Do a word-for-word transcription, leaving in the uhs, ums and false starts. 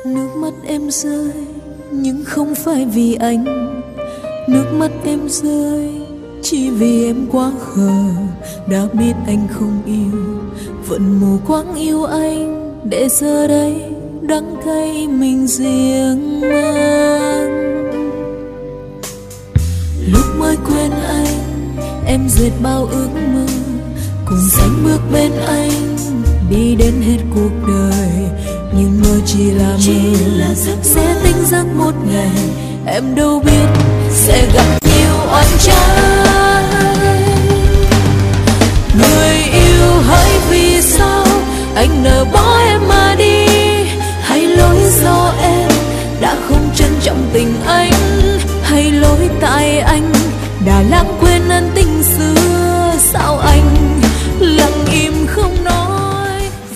Nước mắt em rơi nhưng không phải vì anh, nước mắt em rơi chỉ vì em quá khờ. Đã biết anh không yêu, vẫn mù quáng yêu anh, để giờ đây đắng cay mình riêng mang. Lúc mới quên anh, em dệt bao ước mơ, cùng sánh bước bên anh, đi đến hết cuộc đời. Nhưng mơ chỉ là mơ, sẽ tỉnh giấc một ngày, em đâu biết sẽ gặp nhiều oan trái.